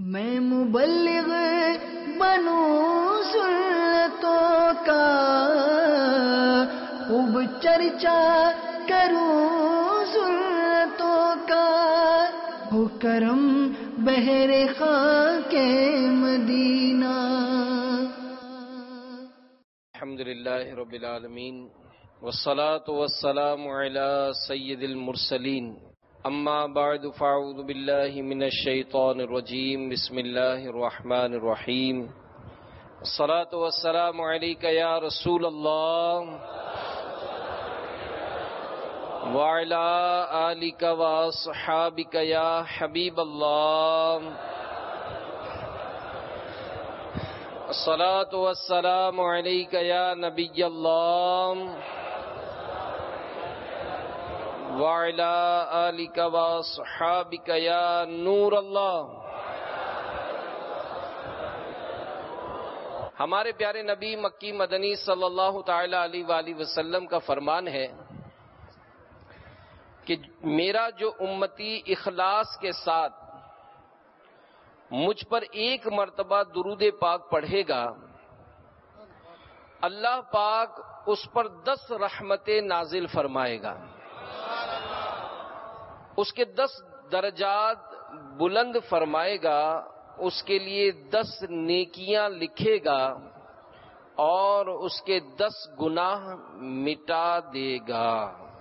میں مبلغ بنوں سنتوں کا، خوب چرچا کروں سنتوں کا، ہو کرم بہر خاک مدینہ۔ الحمدللہ رب العالمین والصلاة والسلام علی سید المرسلین، اما بعد فاعوذ باللہ من الشیطان الرجیم، بسم اللہ الرحمن الرحیم۔ الصلاة والسلام علیک یا رسول اللہ وعلی آلک واصحابک یا حبیب اللہ۔ الصلاة والسلام علیک یا نبی اللہ وعلی آلک واصحابک یا نور اللہ۔ ہمارے پیارے نبی مکی مدنی صلی اللہ تعالی علیہ وآلہ وسلم کا فرمان ہے کہ میرا جو امتی اخلاص کے ساتھ مجھ پر ایک مرتبہ درود پاک پڑھے گا، اللہ پاک اس پر 10 رحمتیں نازل فرمائے گا، اس کے 10 درجات بلند فرمائے گا، اس کے لیے 10 نیکیاں لکھے گا اور اس کے 10 گناہ مٹا دے گا۔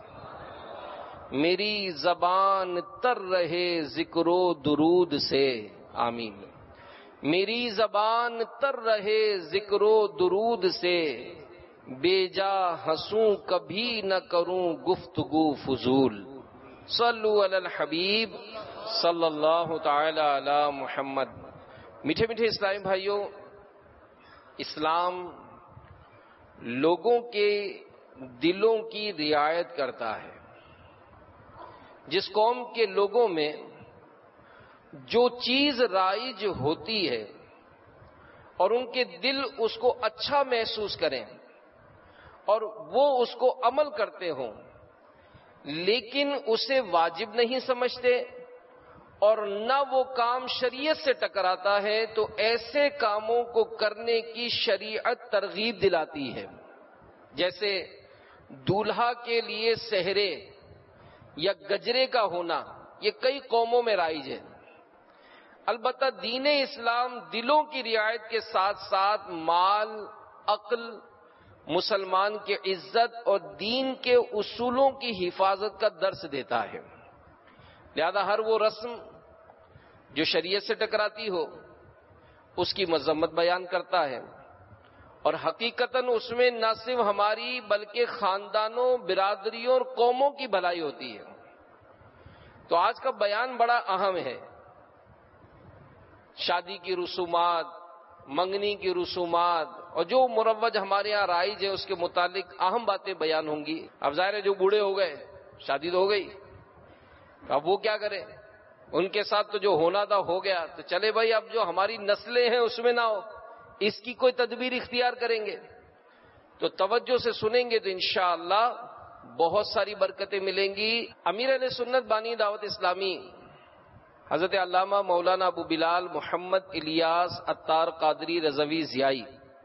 میری زبان تر رہے ذکر و درود سے، آمین۔ میری زبان تر رہے ذکر و درود سے، بے جا ہنسوں کبھی نہ کروں گفتگو فضول۔ صلو علی الحبیب صلی اللہ تعالی علی محمد۔ میٹھے میٹھے اسلامی بھائیوں، اسلام لوگوں کے دلوں کی رعایت کرتا ہے۔ جس قوم کے لوگوں میں جو چیز رائج ہوتی ہے اور ان کے دل اس کو اچھا محسوس کریں اور وہ اس کو عمل کرتے ہوں لیکن اسے واجب نہیں سمجھتے اور نہ وہ کام شریعت سے ٹکراتا ہے، تو ایسے کاموں کو کرنے کی شریعت ترغیب دلاتی ہے۔ جیسے دولہا کے لیے سہرے یا گجرے کا ہونا، یہ کئی قوموں میں رائج ہے۔ البتہ دین اسلام دلوں کی رعایت کے ساتھ ساتھ مال، عقل، مسلمان کی عزت اور دین کے اصولوں کی حفاظت کا درس دیتا ہے۔ لہذا ہر وہ رسم جو شریعت سے ٹکراتی ہو اس کی مذمت بیان کرتا ہے، اور حقیقتاً اس میں نہ صرف ہماری بلکہ خاندانوں، برادریوں اور قوموں کی بھلائی ہوتی ہے۔ تو آج کا بیان بڑا اہم ہے۔ شادی کی رسومات، منگنی کی رسومات اور جو مروج ہمارے یہاں رائج ہے اس کے متعلق اہم باتیں بیان ہوں گی۔ اب ظاہر ہے جو بوڑھے ہو گئے، شادی تو ہو گئی، اب وہ کیا کریں؟ ان کے ساتھ تو جو ہونا تھا ہو گیا، تو چلے بھائی اب جو ہماری نسلیں ہیں اس میں نہ ہو، اس کی کوئی تدبیر اختیار کریں گے۔ تو توجہ سے سنیں گے تو انشاءاللہ بہت ساری برکتیں ملیں گی۔ امیر اہل سنت بانی دعوت اسلامی حضرت علامہ مولانا ابو بلال محمد الیاس عطار قادری رضوی ضیائی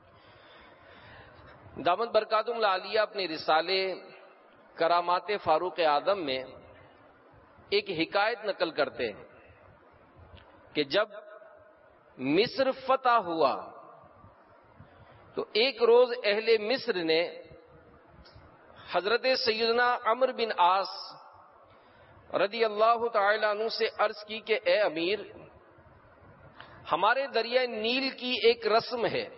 دامت برکاتہم العالیہ اپنے رسالے کرامات فاروق اعظم میں ایک حکایت نقل کرتے ہیں کہ جب مصر فتح ہوا تو ایک روز اہل مصر نے حضرت سیدنا عمرو بن عاص رضی اللہ تعالی عنہ سے عرض کی کہ اے امیر، ہمارے دریائے نیل کی ایک رسم ہے،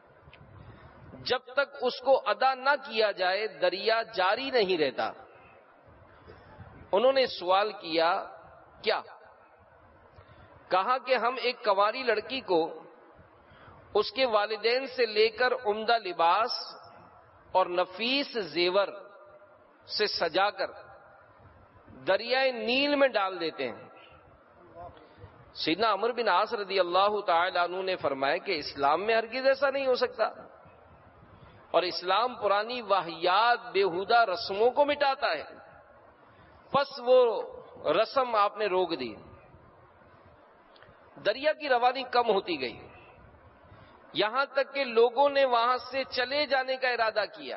جب تک اس کو ادا نہ کیا جائے دریا جاری نہیں رہتا۔ انہوں نے سوال کیا کیا؟ کہا کہ ہم ایک کنواری لڑکی کو اس کے والدین سے لے کر عمدہ لباس اور نفیس زیور سے سجا کر دریائے نیل میں ڈال دیتے ہیں۔ سیدنا عمرو بن عاص رضی اللہ تعالی عنہ نے فرمایا کہ اسلام میں ہرگز ایسا نہیں ہو سکتا، اور اسلام پرانی واہیات بیہودہ رسموں کو مٹاتا ہے۔ پس وہ رسم آپ نے روک دی۔ دریا کی روانی کم ہوتی گئی، یہاں تک کہ لوگوں نے وہاں سے چلے جانے کا ارادہ کیا۔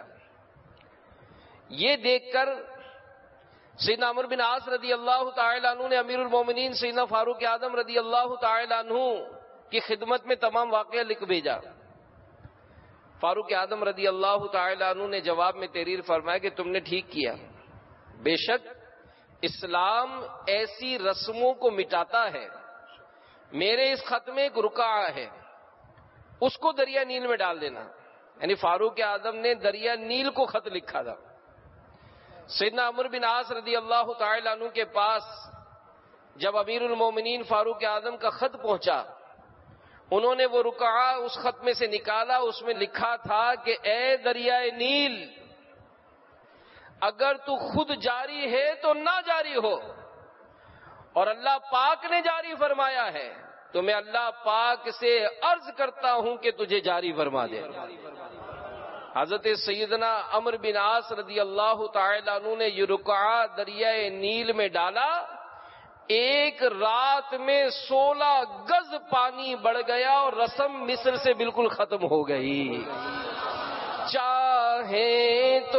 یہ دیکھ کر سیدنا عمرو بن عاص رضی اللہ تعالی عنہ نے امیر المومنین سیدنا فاروق اعظم رضی اللہ تعالی عنہ کی خدمت میں تمام واقعہ لکھ بھیجا۔ فاروق اعظم رضی اللہ تعالی عنہ نے جواب میں تحریر فرمایا کہ تم نے ٹھیک کیا، بے شک اسلام ایسی رسموں کو مٹاتا ہے، میرے اس خط میں ایک رقعہ ہے، اس کو دریا نیل میں ڈال دینا۔ یعنی فاروق اعظم نے دریا نیل کو خط لکھا تھا۔ سیدنا عمرو بن عاص رضی اللہ تعالی عنہ کے پاس جب امیر المومنین فاروق اعظم کا خط پہنچا، انہوں نے وہ رقعہ اس خط میں سے نکالا، اس میں لکھا تھا کہ اے دریائے نیل، اگر تو خود جاری ہے تو نہ جاری ہو، اور اللہ پاک نے جاری فرمایا ہے تو میں اللہ پاک سے عرض کرتا ہوں کہ تجھے جاری فرما دے۔ حضرت سیدنا عمرو بن عاص رضی اللہ تعالی عنہ نے یہ رقعہ دریائے نیل میں ڈالا، ایک رات میں 16 گز پانی بڑھ گیا اور رسم مصر سے بالکل ختم ہو گئی۔ چاہیں تو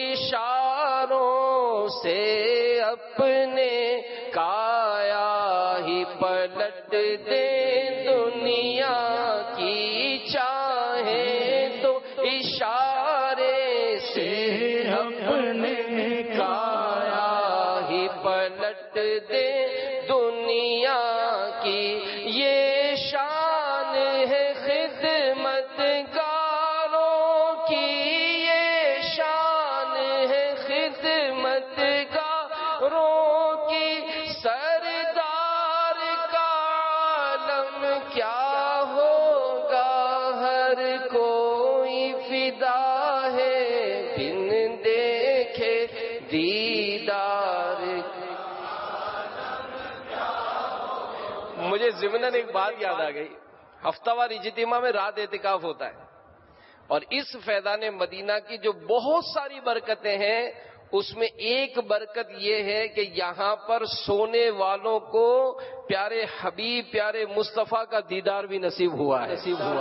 اشاروں سے اپنے کایا ہی پلٹ دے دنیا کی، چاہیں تو اشارے سے اپنے کایا ہی پلٹ دے دنیا کی، یہ شان ہے خدمت گاروں کی، یہ شان ہے خدمت گاروں کی، سردار کا عالم کیا ہوگا، ہر کوئی فدا ہے بن دیکھے دیدار۔ مجھے ضمناً ایک بات یاد آ گئی، ہفتہ وار اجتماع میں رات اعتکاف ہوتا ہے، اور اس فیضان مدینہ کی جو بہت ساری برکتیں ہیں اس میں ایک برکت یہ ہے کہ یہاں پر سونے والوں کو پیارے حبیب پیارے مصطفیٰ کا دیدار بھی نصیب ہوا ہے۔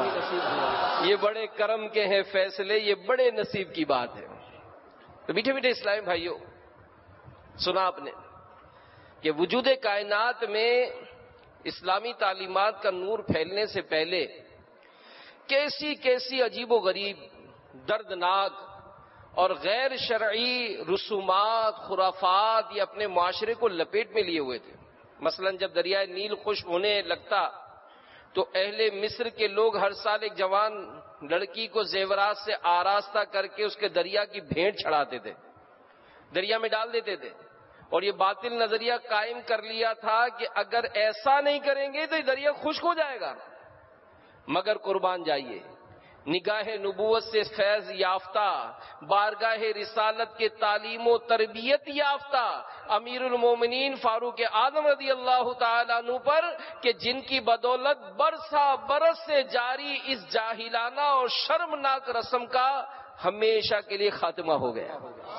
یہ بڑے کرم کے ہیں فیصلے، یہ بڑے نصیب کی بات ہے۔ تو میٹھے میٹھے اسلامی بھائیوں، سنا آپ نے کہ وجود کائنات میں اسلامی تعلیمات کا نور پھیلنے سے پہلے کیسی کیسی عجیب و غریب، دردناک اور غیر شرعی رسومات، خرافات یہ اپنے معاشرے کو لپیٹ میں لیے ہوئے تھے۔ مثلا جب دریائے نیل خشک ہونے لگتا تو اہل مصر کے لوگ ہر سال ایک جوان لڑکی کو زیورات سے آراستہ کر کے اس کے دریا کی بھیڑ چڑھاتے تھے، دریا میں ڈال دیتے تھے، اور یہ باطل نظریہ قائم کر لیا تھا کہ اگر ایسا نہیں کریں گے تو یہ دریا خشک ہو جائے گا۔ مگر قربان جائیے، نگاہ نبوت سے فیض یافتہ، بارگاہ رسالت کے تعلیم و تربیت یافتہ امیر المومنین فاروق اعظم رضی اللہ تعالی عنہ پر کہ جن کی بدولت برسا برس سے جاری اس جاہلانہ اور شرمناک رسم کا ہمیشہ کے لیے خاتمہ ہو گیا۔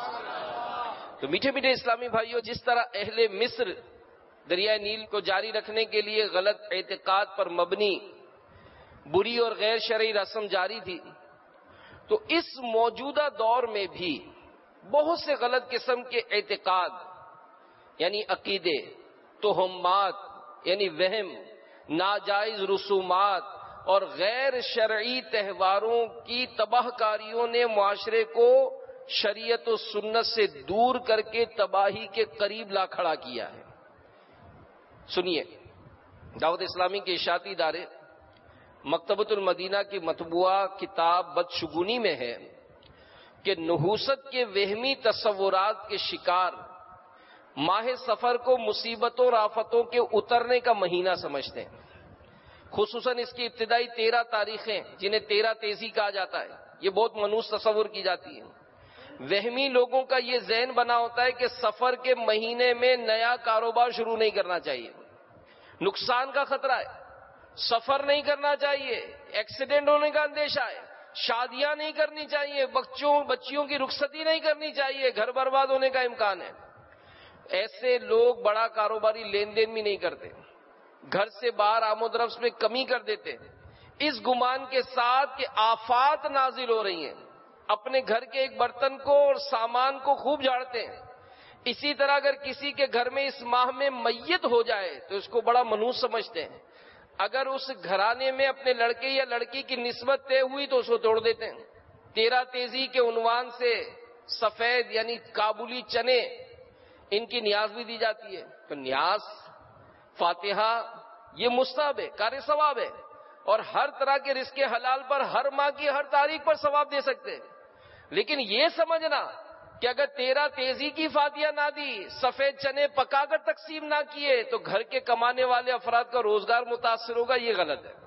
تو میٹھے میٹھے اسلامی بھائیوں، جس طرح اہل مصر دریائے نیل کو جاری رکھنے کے لیے غلط اعتقاد پر مبنی بری اور غیر شرعی رسم جاری تھی، تو اس موجودہ دور میں بھی بہت سے غلط قسم کے اعتقاد یعنی عقیدے، توہمات یعنی وہم، ناجائز رسومات اور غیر شرعی تہواروں کی تباہ کاریوں نے معاشرے کو شریعت و سنت سے دور کر کے تباہی کے قریب لا کھڑا کیا ہے۔ سنیے، دعوت اسلامی کے اشاعتی ادارے مکتبۃ المدینہ کی مطبوعہ کتاب بدشگونی میں ہے کہ نحوست کے وہمی تصورات کے شکار ماہ سفر کو مصیبتوں اور آفتوں کے اترنے کا مہینہ سمجھتے ہیں، خصوصاً اس کی ابتدائی 13 تاریخیں جنہیں 13 تیزی کہا جاتا ہے، یہ بہت منحوس تصور کی جاتی ہے۔ وہمی لوگوں کا یہ ذہن بنا ہوتا ہے کہ سفر کے مہینے میں نیا کاروبار شروع نہیں کرنا چاہیے، نقصان کا خطرہ ہے، سفر نہیں کرنا چاہیے، ایکسیڈنٹ ہونے کا اندیشہ ہے، شادیاں نہیں کرنی چاہیے، بچیوں کی رخصتی نہیں کرنی چاہیے، گھر برباد ہونے کا امکان ہے۔ ایسے لوگ بڑا کاروباری لین دین بھی نہیں کرتے، گھر سے باہر آمد و رفت میں کمی کر دیتے ہیں، اس گمان کے ساتھ کہ آفات نازل ہو رہی ہیں، اپنے گھر کے ایک برتن کو اور سامان کو خوب جھاڑتے ہیں۔ اسی طرح اگر کسی کے گھر میں اس ماہ میں میت ہو جائے تو اس کو بڑا منحوس سمجھتے ہیں، اگر اس گھرانے میں اپنے لڑکے یا لڑکی کی نسبت طے ہوئی تو اس کو توڑ دیتے ہیں۔ 13 تیزی کے عنوان سے سفید یعنی کابلی چنے، ان کی نیاز بھی دی جاتی ہے، تو نیاز، فاتحہ یہ مستحب ہے، کار ثواب ہے، اور ہر طرح کے رزق حلال پر ہر ماہ کی ہر تاریخ پر ثواب دے سکتے ہیں۔ لیکن یہ سمجھنا کہ اگر 13 تیزی کی فاتحہ نہ دی، سفید چنے پکا کر تقسیم نہ کیے تو گھر کے کمانے والے افراد کا روزگار متاثر ہوگا، یہ غلط ہے۔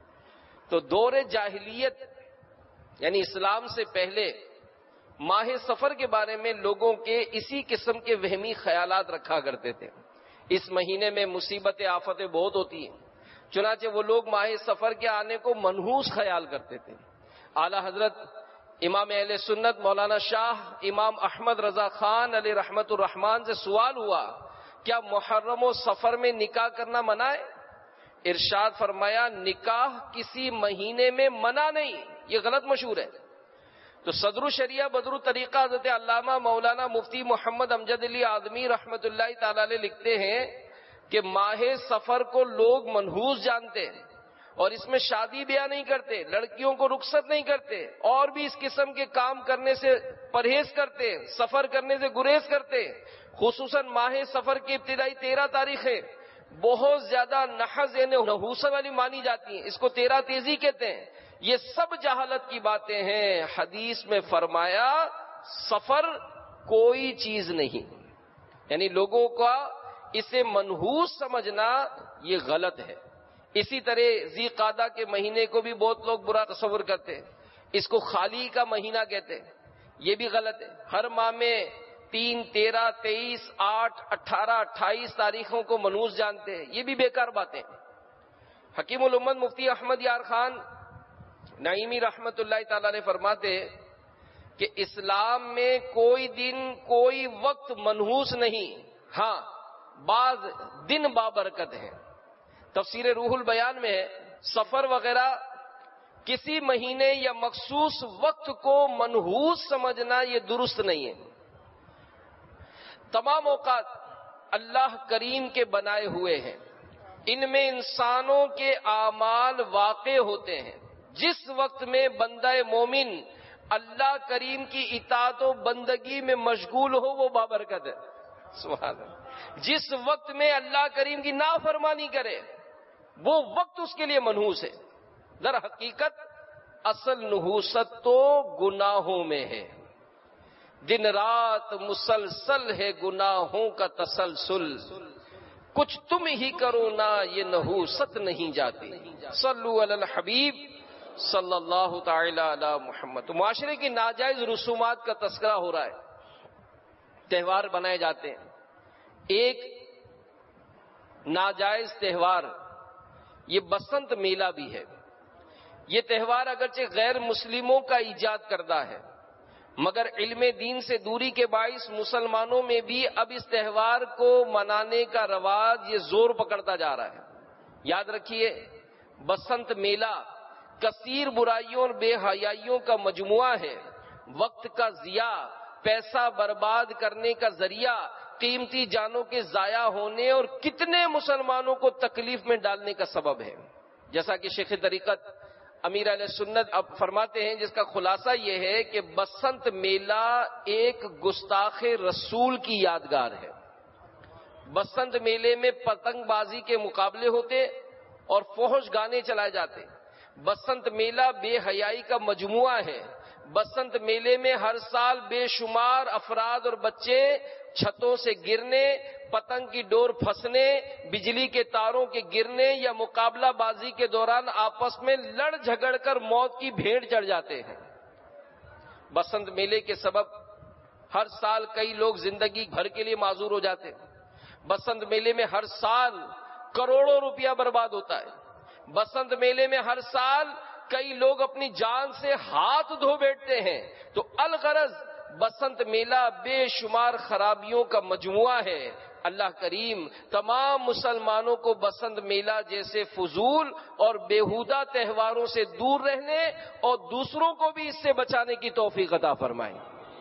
تو دور جاہلیت یعنی اسلام سے پہلے ماہ سفر کے بارے میں لوگوں کے اسی قسم کے وہمی خیالات رکھا کرتے تھے۔ اس مہینے میں مصیبتیں آفتیں بہت ہوتی ہیں، چنانچہ وہ لوگ ماہ سفر کے آنے کو منحوس خیال کرتے تھے۔ اعلی حضرت امام اہل سنت مولانا شاہ امام احمد رضا خان علیہ رحمت الرحمان سے سوال ہوا، کیا محرم و سفر میں نکاح کرنا منع ہے؟ ارشاد فرمایا، نکاح کسی مہینے میں منع نہیں، یہ غلط مشہور ہے۔ تو صدر الشریعہ بدر الطریقہ حضرت علامہ مولانا مفتی محمد امجد علی اعظمی رحمت اللہ تعالی علیہ لکھتے ہیں کہ ماہ سفر کو لوگ منحوس جانتے ہیں اور اس میں شادی بیاہ نہیں کرتے، لڑکیوں کو رخصت نہیں کرتے، اور بھی اس قسم کے کام کرنے سے پرہیز کرتے، سفر کرنے سے گریز کرتے۔ خصوصاً ماہ سفر کی ابتدائی 13 تاریخیں بہت زیادہ نحس یعنی نحوست والی مانی جاتی ہیں، اس کو 13 تیزی کہتے ہیں۔ یہ سب جہالت کی باتیں ہیں۔ حدیث میں فرمایا سفر کوئی چیز نہیں، یعنی لوگوں کا اسے منحوس سمجھنا یہ غلط ہے۔ اسی طرح ذی قعدہ کے مہینے کو بھی بہت لوگ برا تصور کرتے ہیں، اس کو خالی کا مہینہ کہتے ہیں، یہ بھی غلط ہے۔ ہر ماہ میں 3، 13، 23، 8، 18، 28 تاریخوں کو منحوس جانتے ہیں، یہ بھی بیکار باتیں۔ حکیم الامت مفتی احمد یار خان نعیمی رحمت اللہ تعالی علیہ فرماتے کہ اسلام میں کوئی دن کوئی وقت منحوس نہیں، ہاں بعض دن بابرکت ہیں۔ تفسیر روح البیان میں ہے سفر وغیرہ کسی مہینے یا مخصوص وقت کو منحوس سمجھنا یہ درست نہیں ہے۔ تمام اوقات اللہ کریم کے بنائے ہوئے ہیں، ان میں انسانوں کے اعمال واقع ہوتے ہیں۔ جس وقت میں بندہ مومن اللہ کریم کی اطاعت و بندگی میں مشغول ہو وہ بابرکت ہے، سبحان اللہ۔ جس وقت میں اللہ کریم کی نافرمانی کرے وہ وقت اس کے لیے منحوس ہے۔ در حقیقت اصل نحوست تو گناہوں میں ہے، دن رات مسلسل ہے گناہوں کا تسلسل، کچھ تم ہی کرو نا یہ نحوست نہیں جاتی۔ صلو علی الحبیب صلی اللہ تعالی علی محمد۔ تو معاشرے کی ناجائز رسومات کا تذکرہ ہو رہا ہے، تہوار بنائے جاتے ہیں۔ ایک ناجائز تہوار یہ بسنت میلہ بھی ہے۔ یہ تہوار اگرچہ غیر مسلموں کا ایجاد کردہ ہے، مگر علم دین سے دوری کے باعث مسلمانوں میں بھی اب اس تہوار کو منانے کا رواج یہ زور پکڑتا جا رہا ہے۔ یاد رکھیے، بسنت میلہ کثیر برائیوں اور بے حیائیوں کا مجموعہ ہے، وقت کا ضیاع، پیسہ برباد کرنے کا ذریعہ، قیمتی جانوں کے ضائع ہونے اور کتنے مسلمانوں کو تکلیف میں ڈالنے کا سبب ہے۔ جیسا کہ شیخ طریقت امیر علیہ سنت اب فرماتے ہیں، جس کا خلاصہ یہ ہے کہ بسنت میلہ ایک گستاخ رسول کی یادگار ہے۔ بسنت میلے میں پتنگ بازی کے مقابلے ہوتے اور فحش گانے چلائے جاتے۔ بسنت میلہ بے حیائی کا مجموعہ ہے۔ بسنت میلے میں ہر سال بے شمار افراد اور بچے چھتوں سے گرنے، پتنگ کی ڈور پھنسنے، بجلی کے تاروں کے گرنے یا مقابلہ بازی کے دوران آپس میں لڑ جھگڑ کر موت کی بھیٹ چڑھ جاتے ہیں۔ بسنت میلے کے سبب ہر سال کئی لوگ زندگی بھر کے لیے معذور ہو جاتے ہیں۔ بسنت میلے میں ہر سال کروڑوں روپیہ برباد ہوتا ہے۔ بسنت میلے میں ہر سال کئی لوگ اپنی جان سے ہاتھ دھو بیٹھتے ہیں۔ تو الغرض بسنت میلہ بے شمار خرابیوں کا مجموعہ ہے، اللہ کریم تمام مسلمانوں کو بسنت میلہ جیسے فضول اور بیہودہ تہواروں سے دور رہنے اور دوسروں کو بھی اس سے بچانے کی توفیق عطا فرمائے.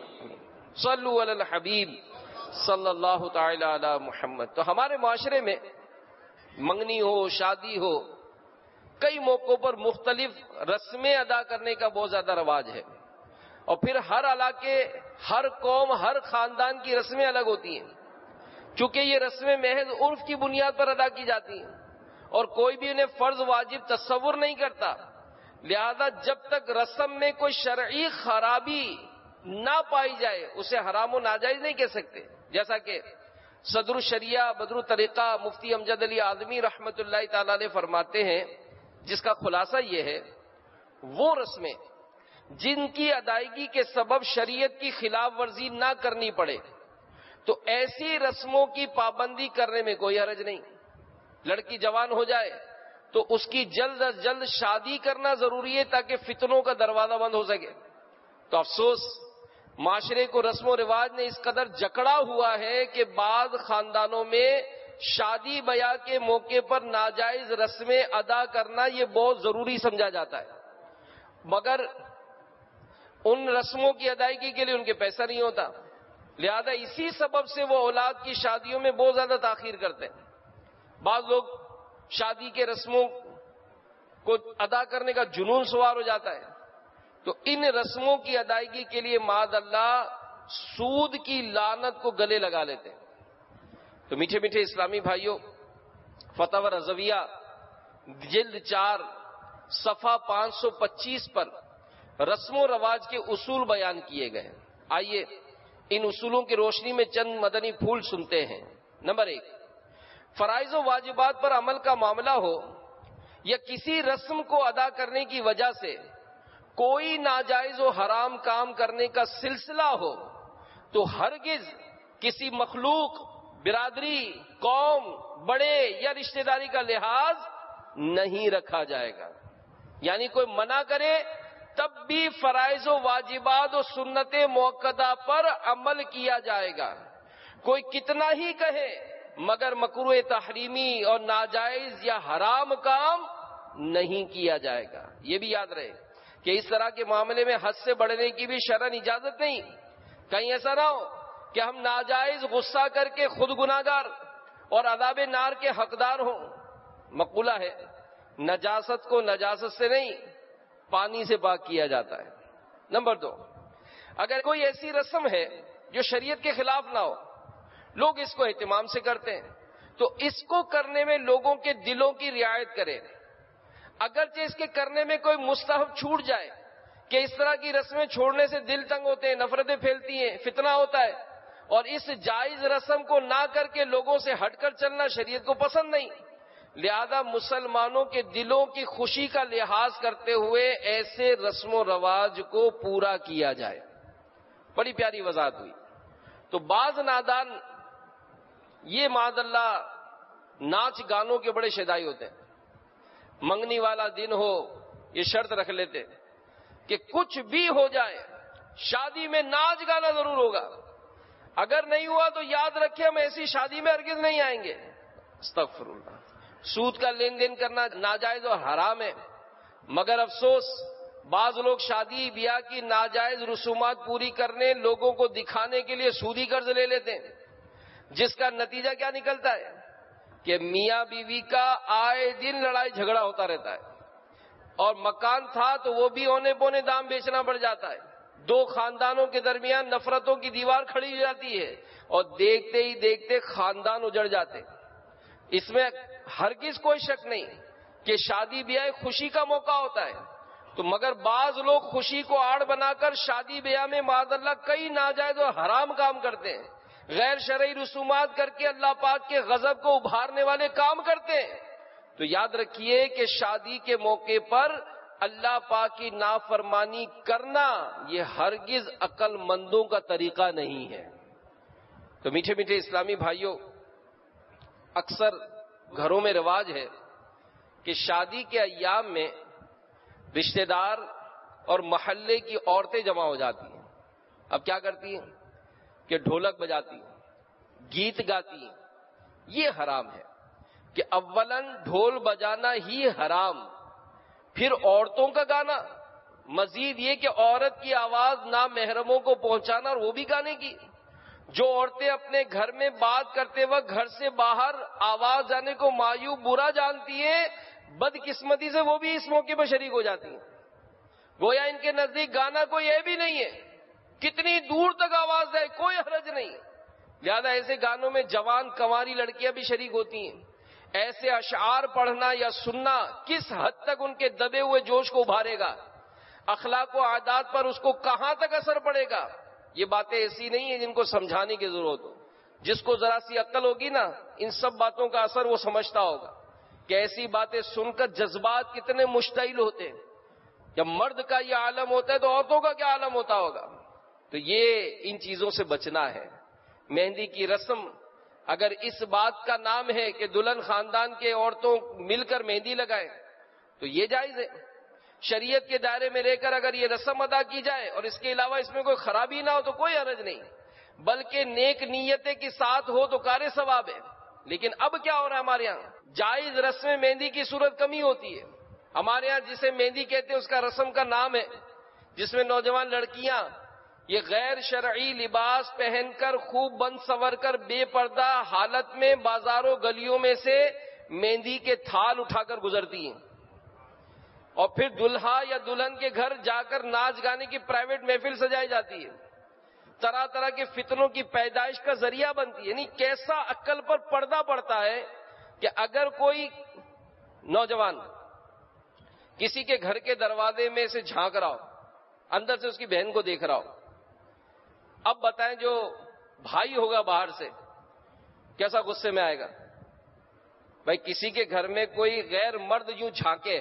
صلو علی الحبیب صلی اللہ تعالی علی محمد. تو ہمارے معاشرے میں منگنی ہو، شادی ہو، کئی موقعوں پر مختلف رسمیں ادا کرنے کا بہت زیادہ رواج ہے، اور پھر ہر علاقے، ہر قوم، ہر خاندان کی رسمیں الگ ہوتی ہیں. چونکہ یہ رسمیں محض عرف کی بنیاد پر ادا کی جاتی ہیں اور کوئی بھی انہیں فرض واجب تصور نہیں کرتا، لہذا جب تک رسم میں کوئی شرعی خرابی نہ پائی جائے اسے حرام و ناجائز نہیں کہہ سکتے. جیسا کہ صدر الشریعہ بدر الطریقہ مفتی امجد علی اعظمی رحمۃ اللہ تعالی علیہ فرماتے ہیں، جس کا خلاصہ یہ ہے، وہ رسمیں جن کی ادائیگی کے سبب شریعت کی خلاف ورزی نہ کرنی پڑے تو ایسی رسموں کی پابندی کرنے میں کوئی حرج نہیں. لڑکی جوان ہو جائے تو اس کی جلد از جلد شادی کرنا ضروری ہے تاکہ فتنوں کا دروازہ بند ہو سکے. تو افسوس معاشرے کو رسم و رواج نے اس قدر جکڑا ہوا ہے کہ بعض خاندانوں میں شادی بیاہ کے موقع پر ناجائز رسمیں ادا کرنا یہ بہت ضروری سمجھا جاتا ہے، مگر ان رسموں کی ادائیگی کے لیے ان کے پیسہ نہیں ہوتا، لہذا اسی سبب سے وہ اولاد کی شادیوں میں بہت زیادہ تاخیر کرتے ہیں. بعض لوگ شادی کے رسموں کو ادا کرنے کا جنون سوار ہو جاتا ہے تو ان رسموں کی ادائیگی کے لیے معاذ اللہ سود کی لعنت کو گلے لگا لیتے ہیں. تو میٹھے میٹھے اسلامی بھائیوں، فتاوی رضویہ جلد 4 صفحہ 525 پر رسم و رواج کے اصول بیان کیے گئے. آئیے ان اصولوں کی روشنی میں چند مدنی پھول سنتے ہیں. نمبر 1، فرائض و واجبات پر عمل کا معاملہ ہو یا کسی رسم کو ادا کرنے کی وجہ سے کوئی ناجائز و حرام کام کرنے کا سلسلہ ہو تو ہرگز کسی مخلوق، برادری، قوم، بڑے یا رشتہ داری کا لحاظ نہیں رکھا جائے گا. یعنی کوئی منع کرے تب بھی فرائض و واجبات و سنت موقدہ پر عمل کیا جائے گا. کوئی کتنا ہی کہے مگر مکروہ تحریمی اور ناجائز یا حرام کام نہیں کیا جائے گا. یہ بھی یاد رہے کہ اس طرح کے معاملے میں حد سے بڑھنے کی بھی شرعاً اجازت نہیں. کہیں ایسا نہ ہو کہ ہم ناجائز غصہ کر کے خود گناہگار اور عذاب نار کے حقدار ہوں. مقولہ ہے، نجاست کو نجاست سے نہیں پانی سے پاک کیا جاتا ہے. نمبر 2، اگر کوئی ایسی رسم ہے جو شریعت کے خلاف نہ ہو، لوگ اس کو اہتمام سے کرتے ہیں، تو اس کو کرنے میں لوگوں کے دلوں کی رعایت کریں. اگرچہ اس کے کرنے میں کوئی مستحب چھوٹ جائے کہ اس طرح کی رسمیں چھوڑنے سے دل تنگ ہوتے ہیں، نفرتیں پھیلتی ہیں، فتنہ ہوتا ہے، اور اس جائز رسم کو نہ کر کے لوگوں سے ہٹ کر چلنا شریعت کو پسند نہیں. لہذا مسلمانوں کے دلوں کی خوشی کا لحاظ کرتے ہوئے ایسے رسم و رواج کو پورا کیا جائے. بڑی پیاری وضاحت ہوئی. تو بعض نادان یہ معاذ اللہ ناچ گانوں کے بڑے شیدائی ہوتے ہیں. منگنی والا دن ہو یہ شرط رکھ لیتے کہ کچھ بھی ہو جائے شادی میں ناچ گانا ضرور ہوگا، اگر نہیں ہوا تو یاد رکھیں ہم ایسی شادی میں ہرگز نہیں آئیں گے. استغفر اللہ. سود کا لین دین کرنا ناجائز اور حرام ہے، مگر افسوس بعض لوگ شادی بیاہ کی ناجائز رسومات پوری کرنے، لوگوں کو دکھانے کے لیے سودی قرض لے لیتے ہیں، جس کا نتیجہ کیا نکلتا ہے کہ میاں بیوی کا آئے دن لڑائی جھگڑا ہوتا رہتا ہے، اور مکان تھا تو وہ بھی اونے پونے دام بیچنا پڑ جاتا ہے. دو خاندانوں کے درمیان نفرتوں کی دیوار کھڑی ہو جاتی ہے اور دیکھتے ہی دیکھتے خاندان اجڑ جاتے. اس میں ہرگز کوئی شک نہیں کہ شادی بیاہ خوشی کا موقع ہوتا ہے، تو مگر بعض لوگ خوشی کو آڑ بنا کر شادی بیاہ میں معاذ اللہ کئی ناجائز اور حرام کام کرتے ہیں، غیر شرعی رسومات کر کے اللہ پاک کے غضب کو ابھارنے والے کام کرتے ہیں. تو یاد رکھیے کہ شادی کے موقع پر اللہ پاک کی نافرمانی کرنا یہ ہرگز عقل مندوں کا طریقہ نہیں ہے. تو میٹھے میٹھے اسلامی بھائیوں، اکثر گھروں میں رواج ہے کہ شادی کے ایام میں رشتہ دار اور محلے کی عورتیں جمع ہو جاتی ہیں. اب کیا کرتی ہیں کہ ڈھولک بجاتی ہیں، گیت گاتی ہیں، یہ حرام ہے کہ اولاً ڈھول بجانا ہی حرام، پھر عورتوں کا گانا، مزید یہ کہ عورت کی آواز نامحرموں کو پہنچانا اور وہ بھی گانے کی۔ جو عورتیں اپنے گھر میں بات کرتے وقت گھر سے باہر آواز جانے کو معیوب برا جانتی ہیں، بدقسمتی سے وہ بھی اس موقع پر شریک ہو جاتی ہیں، گویا ان کے نزدیک گانا کوئی عیب ہی نہیں ہے، کتنی دور تک آواز جائے کوئی حرج نہیں۔ لہذا ایسے گانوں میں جوان کنواری لڑکیاں بھی شریک ہوتی ہیں۔ ایسے اشعار پڑھنا یا سننا کس حد تک ان کے دبے ہوئے جوش کو ابھارے گا، اخلاق و عادات پر اس کو کہاں تک اثر پڑے گا، یہ باتیں ایسی نہیں ہیں جن کو سمجھانے کی ضرورت ہو۔ جس کو ذرا سی عقل ہوگی نا، ان سب باتوں کا اثر وہ سمجھتا ہوگا کہ ایسی باتیں سن کر جذبات کتنے مشتعل ہوتے ہیں۔ جب مرد کا یہ عالم ہوتا ہے تو عورتوں کا کیا عالم ہوتا ہوگا۔ تو یہ ان چیزوں سے بچنا ہے۔ مہندی کی رسم اگر اس بات کا نام ہے کہ دلہن خاندان کے عورتوں مل کر مہندی لگائیں تو یہ جائز ہے۔ شریعت کے دائرے میں رہ کر اگر یہ رسم ادا کی جائے اور اس کے علاوہ اس میں کوئی خرابی نہ ہو تو کوئی حرج نہیں، بلکہ نیک نیتیں کے ساتھ ہو تو کار ثواب ہے۔ لیکن اب کیا ہو رہا ہے ہمارے یہاں، جائز رسم مہندی کی صورت کمی ہوتی ہے۔ ہمارے یہاں جسے مہندی کہتے ہیں اس کا رسم کا نام ہے، جس میں نوجوان لڑکیاں یہ غیر شرعی لباس پہن کر خوب بن سنور کر بے پردہ حالت میں بازاروں گلیوں میں سے مہندی کے تھال اٹھا کر گزرتی ہیں، اور پھر دلہا یا دلہن کے گھر جا کر ناچ گانے کی پرائیویٹ محفل سجائی جاتی ہے، طرح طرح کے فتنوں کی پیدائش کا ذریعہ بنتی ہے۔ یعنی کیسا عقل پر پردہ پڑتا ہے کہ اگر کوئی نوجوان کسی کے گھر کے دروازے میں سے جھانک رہا ہو، اندر سے اس کی بہن کو دیکھ رہا ہو، اب بتائیں جو بھائی ہوگا باہر سے کیسا غصے میں آئے گا۔ بھائی کسی کے گھر میں کوئی غیر مرد یوں جھانکے،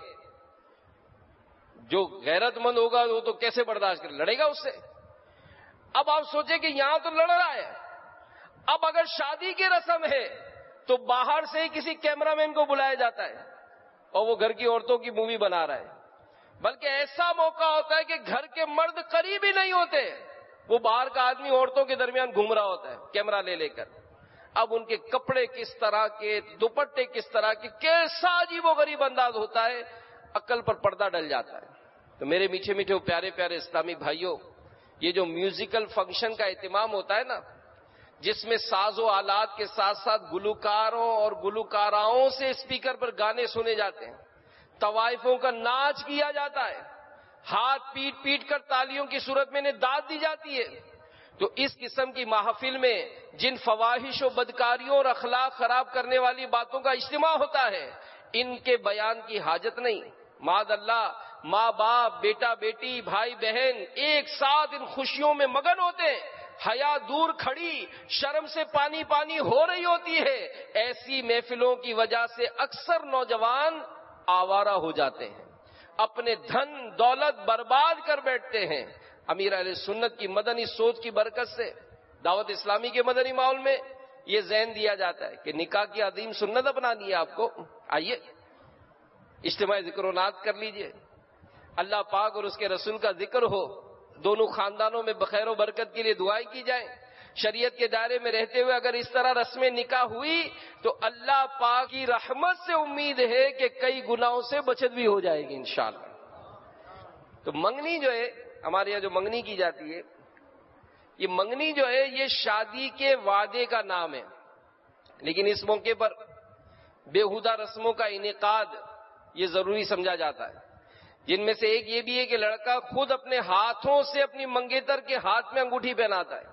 جو غیرت مند ہوگا وہ تو کیسے برداشت کرے، لڑے گا اس سے۔ اب آپ سوچیں کہ یہاں تو لڑ رہا ہے، اب اگر شادی کی رسم ہے تو باہر سے ہی کسی کیمرہ مین کو بلایا جاتا ہے اور وہ گھر کی عورتوں کی مووی بنا رہا ہے، بلکہ ایسا موقع ہوتا ہے کہ گھر کے مرد قریب ہی نہیں ہوتے، وہ باہر کا آدمی عورتوں کے درمیان گھوم رہا ہوتا ہے کیمرہ لے کر۔ اب ان کے کپڑے کس طرح کے، دوپٹے کس طرح کے، کیسا عجیب و غریب انداز ہوتا ہے، عقل پر پردہ ڈل جاتا ہے۔ تو میرے میٹھے میٹھے پیارے پیارے اسلامی بھائیوں، یہ جو میوزیکل فنکشن کا اہتمام ہوتا ہے نا، جس میں ساز و آلات کے ساتھ ساتھ گلوکاروں اور گلوکاراؤں سے اسپیکر پر گانے سنے جاتے ہیں، طوائفوں کا ناچ کیا جاتا ہے، ہاتھ پیٹ پیٹ کر تالیوں کی صورت میں انہیں داد دی جاتی ہے، تو اس قسم کی محفل میں جن فواحش و بدکاریوں اور اخلاق خراب کرنے والی باتوں کا اجتماع ہوتا ہے، ان کے بیان کی حاجت نہیں۔ معاذ اللہ، ماں باپ، بیٹا بیٹی، بھائی بہن ایک ساتھ ان خوشیوں میں مگن ہوتے ہیں، حیا دور کھڑی، شرم سے پانی پانی ہو رہی ہوتی ہے۔ ایسی محفلوں کی وجہ سے اکثر نوجوان آوارہ ہو جاتے ہیں، اپنے دھن دولت برباد کر بیٹھتے ہیں۔ امیر اہل سنت کی مدنی سوچ کی برکت سے دعوت اسلامی کے مدنی ماحول میں یہ ذہن دیا جاتا ہے کہ نکاح کی عظیم سنت اپنانی ہے آپ کو، آئیے اجتماع ذکر و نعت کر لیجئے، اللہ پاک اور اس کے رسول کا ذکر ہو، دونوں خاندانوں میں بخیر و برکت کے لیے دعائیں کی جائیں۔ شریعت کے دائرے میں رہتے ہوئے اگر اس طرح رسم نکاح ہوئی تو اللہ پاک کی رحمت سے امید ہے کہ کئی گناہوں سے بچت بھی ہو جائے گی انشاءاللہ۔ تو منگنی جو ہے ہمارے یہاں جو منگنی کی جاتی ہے، یہ منگنی جو ہے یہ شادی کے وعدے کا نام ہے، لیکن اس موقع پر بےہودہ رسموں کا انعقاد یہ ضروری سمجھا جاتا ہے، جن میں سے ایک یہ بھی ہے کہ لڑکا خود اپنے ہاتھوں سے اپنی منگیتر کے ہاتھ میں انگوٹھی پہناتا ہے۔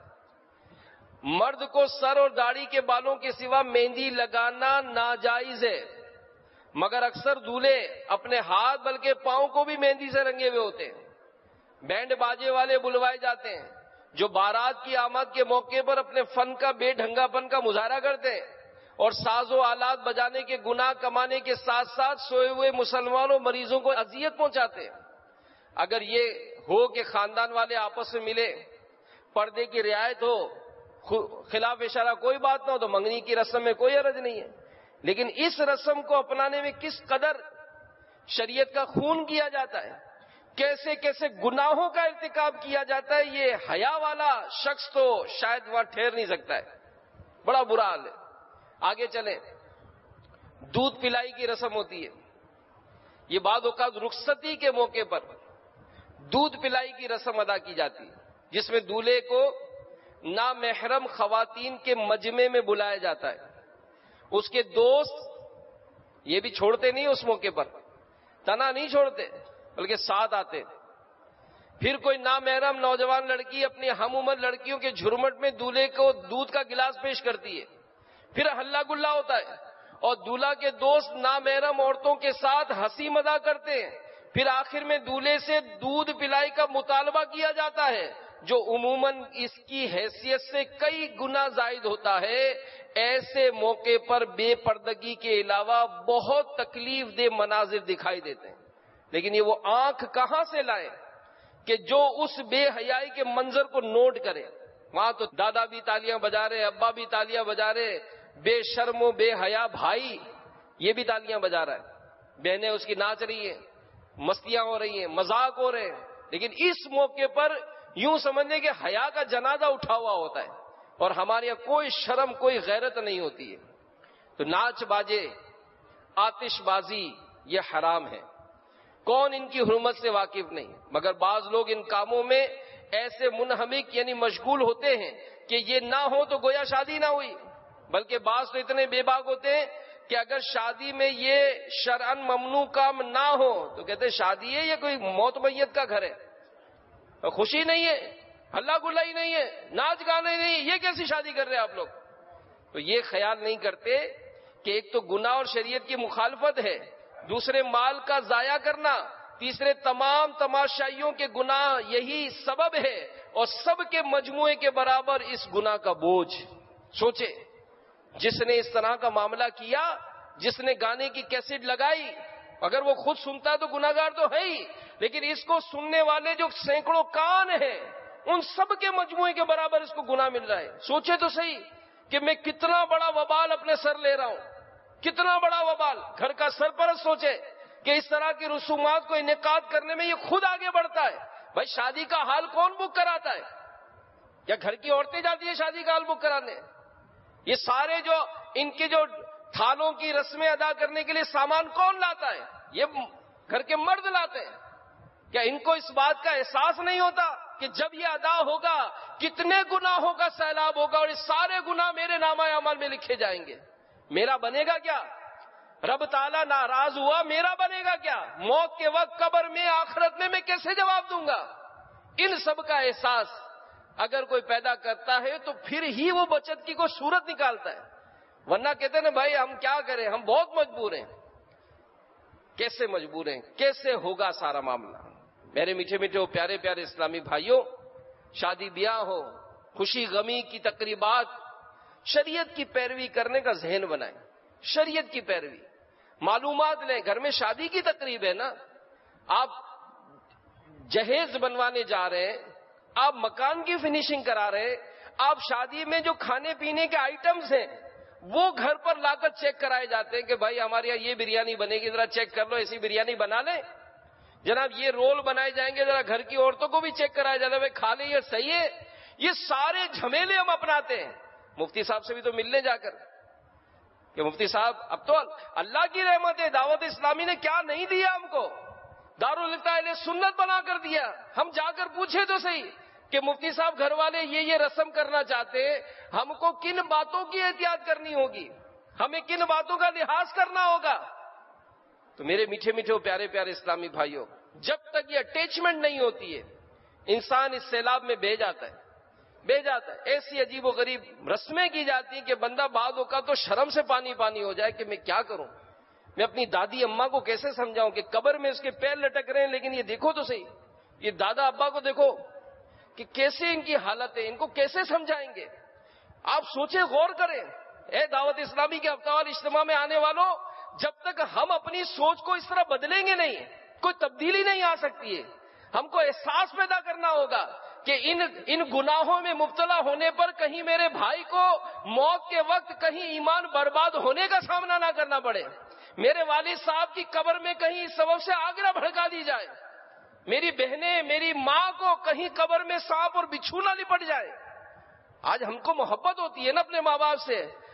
مرد کو سر اور داڑھی کے بالوں کے سوا مہندی لگانا ناجائز ہے، مگر اکثر دولہے اپنے ہاتھ بلکہ پاؤں کو بھی مہندی سے رنگے ہوئے ہوتے ہیں۔ بینڈ باجے والے بلوائے جاتے ہیں جو بارات کی آمد کے موقع پر اپنے فن کا بے ڈھنگا پن کا مظاہرہ کرتے ہیں اور ساز و آلات بجانے کے گناہ کمانے کے ساتھ ساتھ سوئے ہوئے مسلمانوں مریضوں کو اذیت پہنچاتے ہیں۔ اگر یہ ہو کہ خاندان والے آپس میں ملے، پردے کی رعایت ہو، خلاف اشارہ کوئی بات نہ ہو تو منگنی کی رسم میں کوئی حرج نہیں ہے، لیکن اس رسم کو اپنانے میں کس قدر شریعت کا خون کیا جاتا ہے، کیسے کیسے گناہوں کا ارتکاب کیا جاتا ہے، یہ حیا والا شخص تو شاید وہاں ٹھہر نہیں سکتا ہے، بڑا برا حال ہے۔ آگے چلیں، دودھ پلائی کی رسم ہوتی ہے. یہ بعض اوقات رخصتی کے موقع پر دودھ پلائی کی رسم ادا کی جاتی ہے، جس میں دولہے کو نامحرم خواتین کے مجمع میں بلایا جاتا ہے. اس کے دوست یہ بھی چھوڑتے نہیں اس موقع پر، تنا نہیں چھوڑتے بلکہ ساتھ آتے. پھر کوئی نامحرم نوجوان لڑکی اپنی ہم عمر لڑکیوں کے جھرمٹ میں دولہے کو دودھ کا گلاس پیش کرتی ہے. پھر ہلا گلا ہوتا ہے اور دولہا کے دوست نامحرم عورتوں کے ساتھ ہنسی مذاق کرتے ہیں. پھر آخر میں دولہے سے دودھ پلائی کا مطالبہ کیا جاتا ہے، جو عموماً اس کی حیثیت سے کئی گنا زائد ہوتا ہے. ایسے موقع پر بے پردگی کے علاوہ بہت تکلیف دہ مناظر دکھائی دیتے ہیں. لیکن یہ وہ آنکھ کہاں سے لائے کہ جو اس بے حیائی کے منظر کو نوٹ کرے. وہاں تو دادا بھی تالیاں بجا رہے، ابا بھی تالیاں بجا رہے، بے شرم و بے حیا بھائی یہ بھی تالیاں بجا رہا ہے، بہنیں اس کی ناچ رہی ہیں، مستیاں ہو رہی ہیں، مذاق ہو رہے ہیں. لیکن اس موقع پر یوں سمجھنے کہ حیا کا جنازہ اٹھا ہوا ہوتا ہے اور ہمارے یہاں کوئی شرم کوئی غیرت نہیں ہوتی ہے. تو ناچ باجے، آتش بازی یہ حرام ہے. کون ان کی حرمت سے واقف نہیں، مگر بعض لوگ ان کاموں میں ایسے منہمک یعنی مشغول ہوتے ہیں کہ یہ نہ ہو تو گویا شادی نہ ہوئی. بلکہ بعض تو اتنے بے باک ہوتے ہیں کہ اگر شادی میں یہ شرعن ممنوع کام نہ ہو تو کہتے ہیں شادی ہے، یہ کوئی موت میت کا گھر ہے، خوشی نہیں ہے، ہلا گلا ہی نہیں ہے، ناچ گانے نہیں ہے، یہ کیسی شادی کر رہے ہیں آپ لوگ. تو یہ خیال نہیں کرتے کہ ایک تو گناہ اور شریعت کی مخالفت ہے، دوسرے مال کا ضائع کرنا، تیسرے تمام تماشائیوں کے گناہ یہی سبب ہے، اور سب کے مجموعے کے برابر اس گناہ کا بوجھ. سوچے جس نے اس طرح کا معاملہ کیا، جس نے گانے کی کیسٹ لگائی، اگر وہ خود سنتا ہے تو گناہگار تو ہے ہی، لیکن اس کو سننے والے جو سینکڑوں کان ہیں ان سب کے مجموعے کے برابر اس کو گناہ مل رہا ہے. سوچے تو صحیح کہ میں کتنا بڑا وبال اپنے سر لے رہا ہوں، کتنا بڑا وبال. گھر کا سرپرست سوچے کہ اس طرح کی رسومات کو انعقاد کرنے میں یہ خود آگے بڑھتا ہے. بھائی شادی کا حال کون بک کراتا ہے؟ یا گھر کی عورتیں جاتی ہیں شادی کا حال بک کرانے؟ یہ سارے جو ان کے جو تھانوں کی رسمیں ادا کرنے کے لیے سامان کون لاتا ہے؟ یہ گھر کے مرد لاتے ہیں. کیا ان کو اس بات کا احساس نہیں ہوتا کہ جب یہ ادا ہوگا کتنے گناہوں کا سیلاب ہوگا اور یہ سارے گناہ میرے نامہ اعمال میں لکھے جائیں گے؟ میرا بنے گا کیا؟ رب تعالیٰ ناراض ہوا، میرا بنے گا کیا؟ موت کے وقت قبر میں آخرت میں کیسے جواب دوں گا؟ ان سب کا احساس اگر کوئی پیدا کرتا ہے تو پھر ہی وہ بچت کی کوئی صورت نکالتا ہے، ورنہ کہتے ہیں بھائی ہم کیا کریں، ہم بہت مجبور ہیں. کیسے مجبور ہیں؟ کیسے ہوگا سارا معاملہ؟ میرے میٹھے میٹھے پیارے پیارے اسلامی بھائیوں، شادی بیاہ ہو، خوشی غمی کی تقریبات، شریعت کی پیروی کرنے کا ذہن بنائیں. شریعت کی پیروی، معلومات لیں. گھر میں شادی کی تقریب ہے نا، آپ جہیز بنوانے جا رہے ہیں، آپ مکان کی فنیشنگ کرا رہے ہیں، آپ شادی میں جو کھانے پینے کے آئٹمز ہیں وہ گھر پر لا کر چیک کرائے جاتے ہیں کہ بھائی ہمارے یہاں یہ بریانی بنے گی، ذرا چیک کر لو، ایسی بریانی بنا لیں. جناب یہ رول بنائے جائیں گے، ذرا گھر کی عورتوں کو بھی چیک کرایا جاتا ہے بھائی کھا لیں یہ صحیح ہے. یہ سارے جھمیلے ہم اپناتے ہیں. مفتی صاحب سے بھی تو ملنے جا کر کہ مفتی صاحب اب تو اللہ کی رحمت ہے، دعوت اسلامی نے کیا نہیں دیا ہم کو، دارالفتہ اہل سنت بنا کر دیا. ہم جا کر پوچھے تو صحیح کہ مفتی صاحب گھر والے یہ رسم کرنا چاہتے ہیں، ہم کو کن باتوں کی احتیاط کرنی ہوگی، ہمیں کن باتوں کا لحاظ کرنا ہوگا. تو میرے میٹھے میٹھے پیارے پیارے اسلامی بھائیوں، جب تک یہ اٹیچمنٹ نہیں ہوتی ہے انسان اس سیلاب میں بہہ جاتا ہے. ایسی عجیب و غریب رسمیں کی جاتی ہیں کہ بندہ بعض اوقات تو شرم سے پانی پانی ہو جائے کہ میں کیا کروں. میں اپنی دادی اماں کو کیسے سمجھاؤں کہ قبر میں اس کے پیر لٹک رہے ہیں، لیکن یہ دیکھو تو صحیح، یہ دادا ابا کو دیکھو کہ کیسے ان کی حالت ہے، ان کو کیسے سمجھائیں گے. آپ سوچیں، غور کریں. اے دعوت اسلامی کے ہفتہ وار اجتماع میں آنے والوں، جب تک ہم اپنی سوچ کو اس طرح بدلیں گے نہیں، کوئی تبدیلی نہیں آ سکتی ہے. ہم کو احساس پیدا کرنا ہوگا کہ ان گناہوں میں مبتلا ہونے پر کہیں میرے بھائی کو موت کے وقت کہیں ایمان برباد ہونے کا سامنا نہ کرنا پڑے، میرے والد صاحب کی قبر میں کہیں اس سبب سے آگ نہ بھڑکا دی جائے، میری بہنیں میری ماں کو کہیں قبر میں سانپ اور بچھو نہ لپٹ جائے. آج ہم کو محبت ہوتی ہے نا اپنے ماں باپ سے،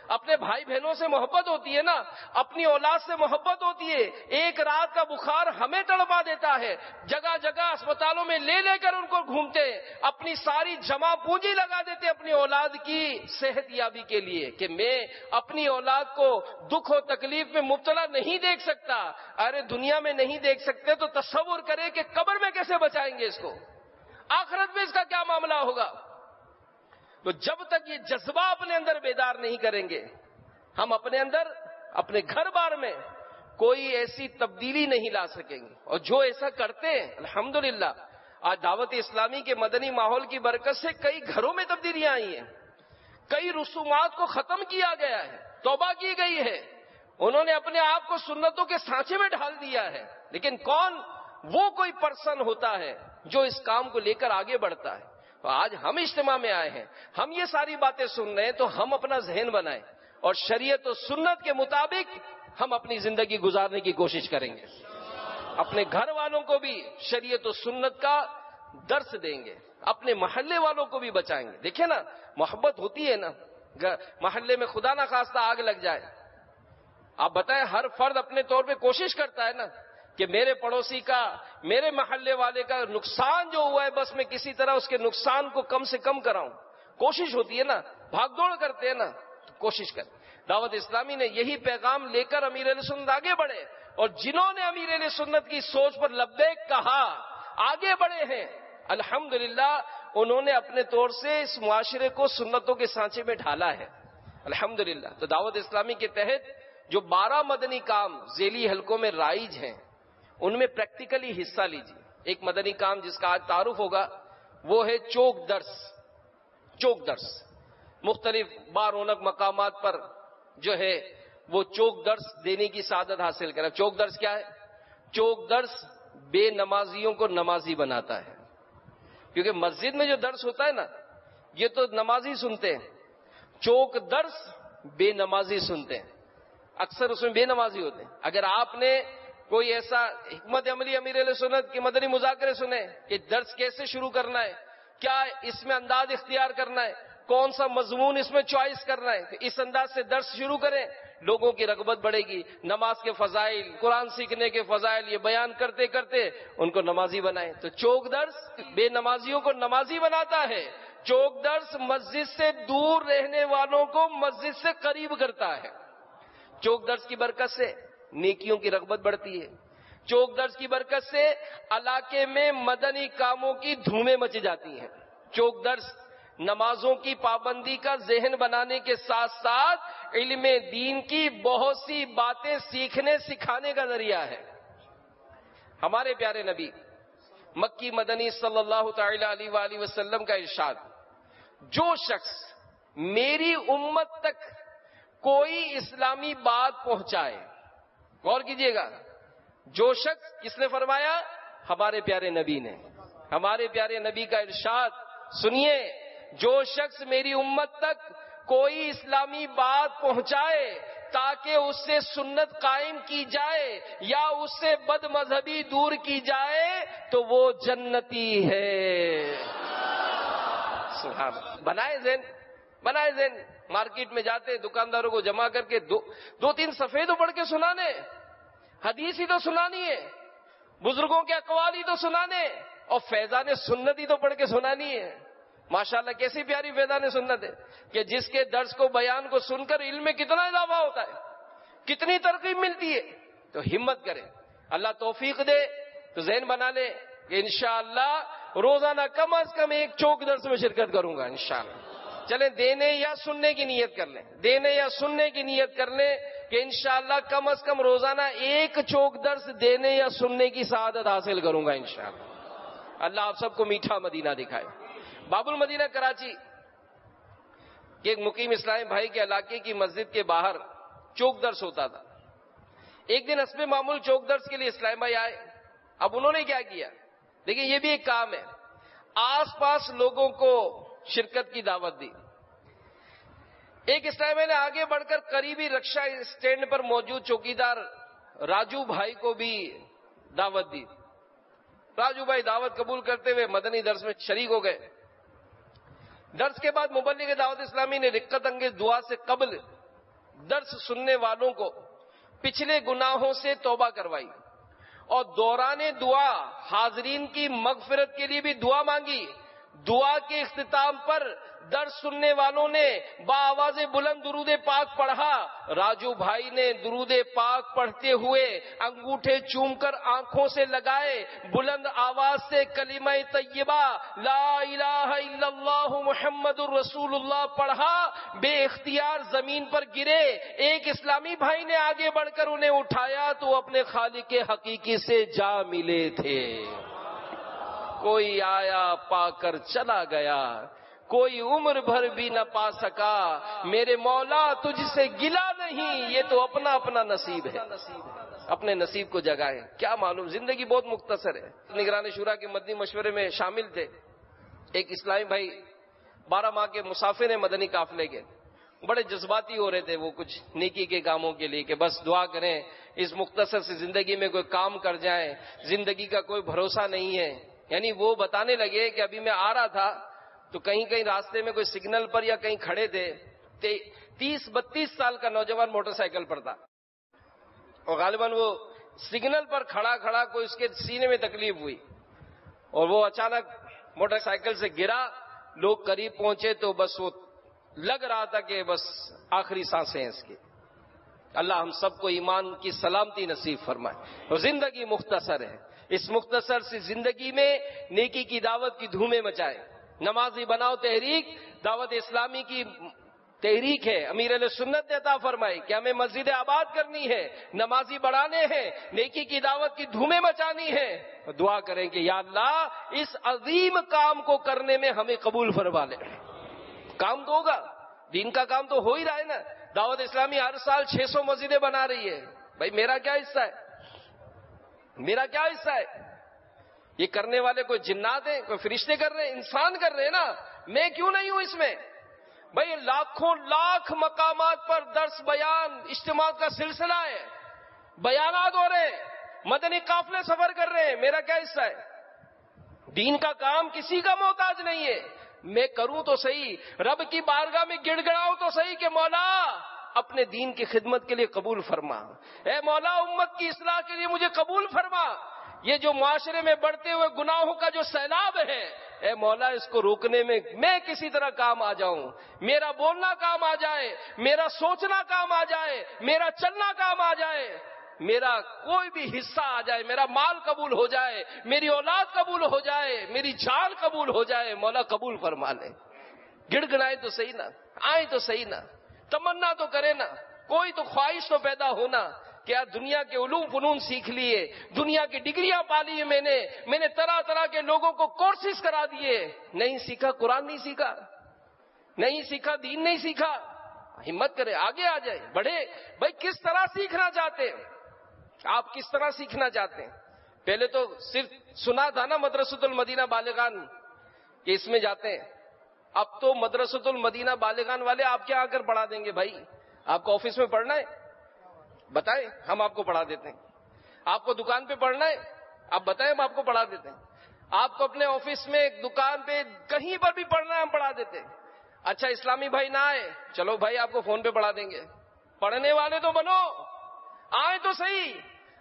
اپنے بھائی بہنوں سے محبت ہوتی ہے نا، اپنی اولاد سے محبت ہوتی ہے. ایک رات کا بخار ہمیں تڑپا دیتا ہے، جگہ جگہ اسپتالوں میں لے لے کر ان کو گھومتے ہیں، اپنی ساری جمع پونجی لگا دیتے اپنی اولاد کی صحت یابی کے لیے کہ میں اپنی اولاد کو دکھ و تکلیف میں مبتلا نہیں دیکھ سکتا. ارے دنیا میں نہیں دیکھ سکتے تو تصور کریں کہ قبر میں کیسے بچائیں گے اس کو، آخرت میں اس کا کیا معاملہ ہوگا. تو جب تک یہ جذبہ اپنے اندر بیدار نہیں کریں گے، ہم اپنے اندر اپنے گھر بار میں کوئی ایسی تبدیلی نہیں لا سکیں گے. اور جو ایسا کرتے ہیں الحمدللہ آج دعوت اسلامی کے مدنی ماحول کی برکت سے کئی گھروں میں تبدیلیاں آئی ہیں، کئی رسومات کو ختم کیا گیا ہے، توبہ کی گئی ہے، انہوں نے اپنے آپ کو سنتوں کے سانچے میں ڈھال دیا ہے. لیکن کون وہ کوئی پرسن ہوتا ہے جو اس کام کو لے کر آگے بڑھتا ہے. تو آج ہم اجتماع میں آئے ہیں، ہم یہ ساری باتیں سن رہے ہیں تو ہم اپنا ذہن بنائیں اور شریعت و سنت کے مطابق ہم اپنی زندگی گزارنے کی کوشش کریں گے. اپنے گھر والوں کو بھی شریعت و سنت کا درس دیں گے، اپنے محلے والوں کو بھی بچائیں گے. دیکھیں نا محبت ہوتی ہے نا، محلے میں خدا نہ خواستہ آگ لگ جائے، آپ بتائیں ہر فرد اپنے طور پہ کوشش کرتا ہے نا کہ میرے پڑوسی کا، میرے محلے والے کا نقصان جو ہوا ہے بس میں کسی طرح اس کے نقصان کو کم سے کم کراؤں. کوشش ہوتی ہے نا، بھاگ دوڑ کرتے ہیں نا، تو کوشش کریں. دعوت اسلامی نے یہی پیغام لے کر امیر اہل سنت آگے بڑھے، اور جنہوں نے امیر اہل سنت کی سوچ پر لبیک کہا آگے بڑھے ہیں الحمدللہ، انہوں نے اپنے طور سے اس معاشرے کو سنتوں کے سانچے میں ڈھالا ہے الحمدللہ. تو دعوت اسلامی کے تحت جو 12 مدنی کام ذیلی حلقوں میں رائج ہیں ان میں پریکٹیکلی حصہ لیجیے. ایک مدنی کام جس کا آج تعارف ہوگا وہ ہے چوک درس. چوک درس مختلف بارونق مقامات پر جو ہے وہ چوک درس دینے کی سعادت حاصل کرا. چوک درس کیا ہے؟ چوک درس بے نمازیوں کو نمازی بناتا ہے. کیونکہ مسجد میں جو درس ہوتا ہے نا یہ تو نمازی سنتے ہیں، چوک درس بے نمازی سنتے ہیں، اکثر اس میں بے نمازی ہوتے ہیں. اگر آپ نے کوئی ایسا حکمت عملی امیر اہل سنت کے مدنی مذاکرے سنے کہ درس کیسے شروع کرنا ہے، کیا اس میں انداز اختیار کرنا ہے، کون سا مضمون اس میں چوائس کرنا ہے، تو اس انداز سے درس شروع کریں، لوگوں کی رغبت بڑھے گی. نماز کے فضائل، قرآن سیکھنے کے فضائل یہ بیان کرتے کرتے ان کو نمازی بنائیں. تو چوک درس بے نمازیوں کو نمازی بناتا ہے. چوک درس مسجد سے دور رہنے والوں کو مسجد سے قریب کرتا ہے. چوک درس کی برکت سے نیکیوں کی رغبت بڑھتی ہے. چوک درس کی برکت سے علاقے میں مدنی کاموں کی دھومیں مچ جاتی ہیں. چوک درس نمازوں کی پابندی کا ذہن بنانے کے ساتھ ساتھ علم دین کی بہت سی باتیں سیکھنے سکھانے کا ذریعہ ہے. ہمارے پیارے نبی مکی مدنی صلی اللہ تعالی علیہ وآلہ وسلم کا ارشاد، جو شخص میری امت تک کوئی اسلامی بات پہنچائے، غور کیجئے گا، جو شخص، کس نے فرمایا؟ ہمارے پیارے نبی نے. ہمارے پیارے نبی کا ارشاد سنیے، جو شخص میری امت تک کوئی اسلامی بات پہنچائے تاکہ اس سے سنت قائم کی جائے یا اس سے بد مذہبی دور کی جائے تو وہ جنتی ہے. سبحان اللہ. بنائے ذہن، بنائے ذہن. مارکیٹ میں جاتے دکانداروں کو جمع کر کے دو تین صفحے تو پڑھ کے سنانے، حدیث ہی تو سنانی ہے، بزرگوں کے اقوال ہی تو سنانے، اور فیضان سنت ہی تو پڑھ کے سنانی ہے. ماشاءاللہ کیسی پیاری فیضان سنت ہے کہ جس کے درس کو، بیان کو سن کر علم میں کتنا اضافہ ہوتا ہے، کتنی ترغیب ملتی ہے. تو ہمت کریں، اللہ توفیق دے. تو ذہن بنا لے کہ انشاءاللہ روزانہ کم از کم ایک چوک درس میں شرکت کروں گا انشاءاللہ. چلیں دینے یا سننے کی نیت کر لیں، دینے یا سننے کی نیت کر لیں کہ انشاءاللہ کم از کم روزانہ ایک چوک درس دینے یا سننے کی سعادت حاصل کروں گا انشاءاللہ. اللہ آپ سب کو میٹھا مدینہ دکھائے. باب المدینہ کراچی کے ایک مقیم اسلامی بھائی کے علاقے کی مسجد کے باہر چوک درس ہوتا تھا. ایک دن حسب معمول چوک درس کے لیے اسلام بھائی آئے. اب انہوں نے کیا کیا؟ دیکھیں یہ بھی ایک کام ہے. آس پاس لوگوں کو شرکت کی دعوت دی. ایک اسلام بھائی نے آگے بڑھ کر قریبی رکشہ اسٹینڈ پر موجود چوکیدار راجو بھائی کو بھی دعوت دی. راجو بھائی دعوت قبول کرتے ہوئے مدنی درس میں شریک ہو گئے. درس کے بعد مبلغ دعوت اسلامی نے رقت انگیز دعا سے قبل درس سننے والوں کو پچھلے گناہوں سے توبہ کروائی اور دوران دعا حاضرین کی مغفرت کے لیے بھی دعا مانگی. دعا کے اختتام پر درس سننے والوں نے بآواز بلند درود پاک پڑھا. راجو بھائی نے درود پاک پڑھتے ہوئے انگوٹھے چوم کر آنکھوں سے لگائے, بلند آواز سے کلمہ طیبہ لا الہ الا اللہ محمد الرسول اللہ پڑھا. بے اختیار زمین پر گرے. ایک اسلامی بھائی نے آگے بڑھ کر انہیں اٹھایا تو وہ اپنے خالق حقیقی سے جا ملے تھے. کوئی آیا پا کر چلا گیا, کوئی عمر بھر بھی نہ پا سکا. میرے مولا تجھ سے گلا نہیں, یہ تو اپنا اپنا نصیب ہے. اپنے نصیب کو جگائے. کیا معلوم, زندگی بہت مختصر ہے. نگران شورا کے مدنی مشورے میں شامل تھے ایک اسلامی بھائی, 12 ماہ کے مسافر ہیں مدنی قافلے کے. بڑے جذباتی ہو رہے تھے وہ کچھ نیکی کے کاموں کے لیے کہ بس دعا کریں اس مختصر سی زندگی میں کوئی کام کر جائیں, زندگی کا کوئی بھروسہ نہیں ہے. یعنی وہ بتانے لگے کہ ابھی میں آ رہا تھا تو کہیں راستے میں کوئی سگنل پر یا کہیں کھڑے تھے, 30-32 سال کا نوجوان موٹر سائیکل پر تھا اور غالباً وہ سگنل پر کھڑا کوئی اس کے سینے میں تکلیف ہوئی اور وہ اچانک موٹر سائیکل سے گرا. لوگ قریب پہنچے تو بس وہ لگ رہا تھا کہ بس آخری سانسیں ہیں اس کی. اللہ ہم سب کو ایمان کی سلامتی نصیب فرمائے. اور زندگی مختصر ہے, اس مختصر سی زندگی میں نیکی کی دعوت کی دھومیں مچائے. نمازی بناؤ تحریک دعوت اسلامی کی تحریک ہے. امیر علیہ سنت نے عطا فرمائی کہ ہمیں مسجد آباد کرنی ہے, نمازی بڑھانے ہیں, نیکی کی دعوت کی دھومیں مچانی ہے. دعا کریں کہ یا اللہ اس عظیم کام کو کرنے میں ہمیں قبول فرما لے. کام تو ہوگا, دین کا کام تو ہو ہی رہا ہے نا. دعوت اسلامی ہر سال 600 مسجدیں بنا رہی ہے. بھائی میرا کیا حصہ ہے, میرا کیا حصہ ہے؟ یہ کرنے والے کوئی جنات ہیں, کوئی فرشتے کر رہے ہیں, انسان کر رہے ہیں نا. میں کیوں نہیں ہوں اس میں؟ بھائی لاکھوں لاکھ مقامات پر درس بیان اجتماعات کا سلسلہ ہے, بیانات ہو رہے ہیں, مدنی قافلے سفر کر رہے ہیں. میرا کیا حصہ ہے؟ دین کا کام کسی کا محتاج نہیں ہے. میں کروں تو صحیح, رب کی بارگاہ میں گڑ گڑاؤں تو صحیح کہ مولا اپنے دین کی خدمت کے لیے قبول فرما. اے مولا امت کی اصلاح کے لیے مجھے قبول فرما. یہ جو معاشرے میں بڑھتے ہوئے گناہوں کا جو سیلاب ہے, اے مولا اس کو روکنے میں کسی طرح کام آ جاؤں. میرا بولنا کام آ جائے, میرا سوچنا کام آ جائے, میرا چلنا کام آ جائے, میرا کوئی بھی حصہ آ جائے, میرا مال قبول ہو جائے, میری اولاد قبول ہو جائے, میری جان قبول ہو جائے. مولا قبول فرما لے. گڑ گڑائے تو صحیح نا, آئے تو صحیح نا, تمنا تو کرے نا, کوئی تو خواہش تو پیدا ہونا. کیا دنیا کے علوم فنون سیکھ لیے, دنیا کی ڈگریاں پا لی میں نے طرح طرح کے لوگوں کو کورسز کرا دیے, نہیں سیکھا قرآن, نہیں سیکھا, نہیں سیکھا دین, نہیں سیکھا. ہمت کرے, آگے آ جائے, بڑھے. بھائی کس طرح سیکھنا چاہتے ہیں آپ, کس طرح سیکھنا چاہتے ہیں؟ پہلے تو صرف سنا تھا نا مدرسۃ المدینہ بالغان کہ اس میں جاتے ہیں. اب تو مدرسۃ المدینہ بالغان والے آپ کے آ کر پڑھا دیں گے. بھائی آپ کو آفس میں پڑھنا ہے, بتائیں ہم آپ کو پڑھا دیتے ہیں. آپ کو دکان پہ پڑھنا ہے, آپ بتائیں ہم آپ کو پڑھا دیتے ہیں. آپ کو اپنے آفس میں, دکان پہ, کہیں پر بھی پڑھنا ہے ہم پڑھا دیتے ہیں. اچھا اسلامی بھائی نہ آئے, چلو بھائی آپ کو فون پہ پڑھا دیں گے. پڑھنے والے تو بنو, آئے تو صحیح.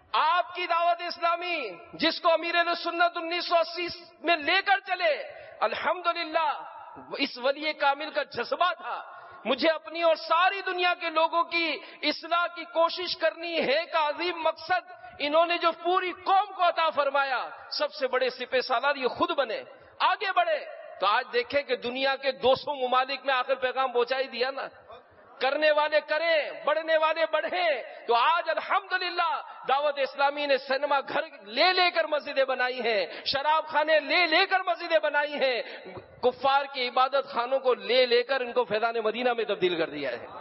آپ کی دعوت اسلامی جس کو امیر علیہ سنت 1980 میں لے کر چلے, الحمدللہ اس ولی کامل کا جذبہ تھا. مجھے اپنی اور ساری دنیا کے لوگوں کی اصلاح کی کوشش کرنی ہے کا عظیم مقصد انہوں نے جو پوری قوم کو عطا فرمایا, سب سے بڑے سپہ سالار یہ خود بنے, آگے بڑھے. تو آج دیکھیں کہ دنیا کے 200 ممالک میں آخر پیغام پہنچا ہی دیا نا. کرنے والے کریں, بڑھنے والے بڑھیں. تو آج الحمدللہ دعوت اسلامی نے سینما گھر لے کر مسجدیں بنائی ہیں, شراب خانے لے کر مسجدیں بنائی ہیں, کفار کی عبادت خانوں کو لے کر ان کو فیضان مدینہ میں تبدیل کر دیا ہے.